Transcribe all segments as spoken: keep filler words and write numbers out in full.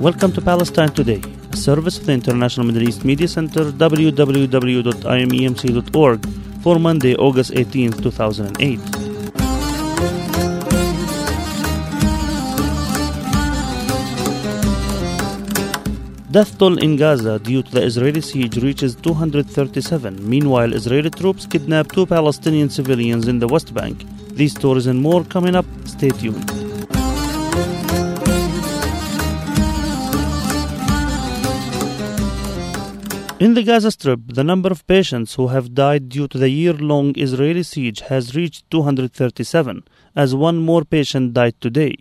Welcome to Palestine Today, a service of the International Middle East Media Center, w w w dot i m e m c dot org, for Monday, August eighteenth, two thousand eight. Death toll in Gaza due to the Israeli siege reaches two hundred thirty-seven. Meanwhile, Israeli troops kidnap two Palestinian civilians in the West Bank. These stories and more coming up. Stay tuned. In the Gaza Strip, the number of patients who have died due to the year-long Israeli siege has reached two hundred thirty-seven, as one more patient died today.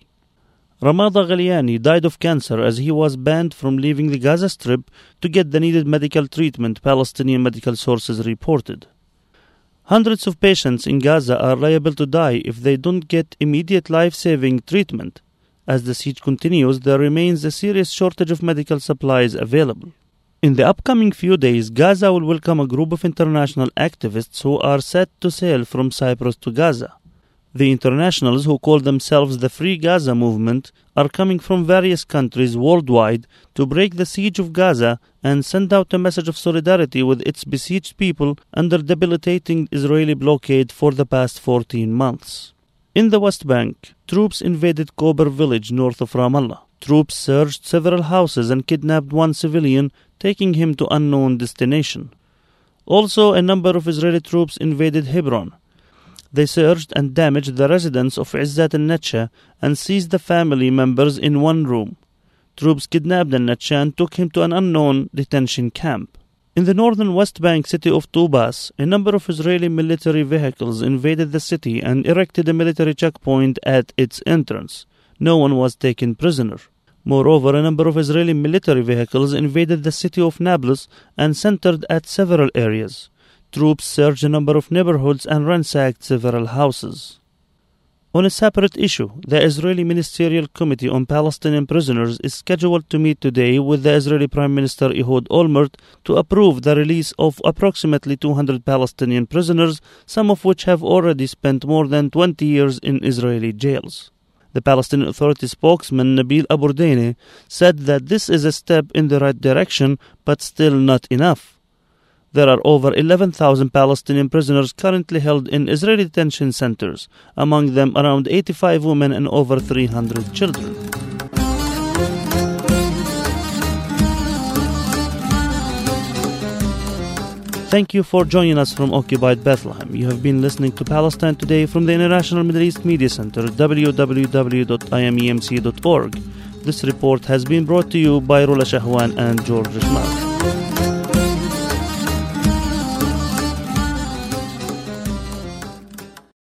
Ramada Ghaliani died of cancer as he was banned from leaving the Gaza Strip to get the needed medical treatment, Palestinian medical sources reported. Hundreds of patients in Gaza are liable to die if they don't get immediate life-saving treatment. As the siege continues, there remains a serious shortage of medical supplies available. In the upcoming few days, Gaza will welcome a group of international activists who are set to sail from Cyprus to Gaza. The internationals, who call themselves the Free Gaza Movement, are coming from various countries worldwide to break the siege of Gaza and send out a message of solidarity with its besieged people under debilitating Israeli blockade for the past fourteen months. In the West Bank, troops invaded Kober village north of Ramallah. Troops searched several houses and kidnapped one civilian, taking him to unknown destination. Also, a number of Israeli troops invaded Hebron. They searched and damaged the residence of Izzat al-Netshah and seized the family members in one room. Troops kidnapped al-Netshah and took him to an unknown detention camp. In the northern West Bank city of Tubas, a number of Israeli military vehicles invaded the city and erected a military checkpoint at its entrance. No one was taken prisoner. Moreover, a number of Israeli military vehicles invaded the city of Nablus and centered at several areas. Troops searched a number of neighborhoods and ransacked several houses. On a separate issue, the Israeli Ministerial Committee on Palestinian Prisoners is scheduled to meet today with the Israeli Prime Minister Ehud Olmert to approve the release of approximately two hundred Palestinian prisoners, some of which have already spent more than twenty years in Israeli jails. The Palestinian Authority spokesman Nabil Aburdaini said that this is a step in the right direction, but still not enough. There are over eleven thousand Palestinian prisoners currently held in Israeli detention centers, among them around eighty-five women and over three hundred children. Thank you for joining us from Occupied Bethlehem. You have been listening to Palestine Today from the International Middle East Media Center, w w w dot i m e m c dot org. This report has been brought to you by Rula Shahwan and George Rishmal.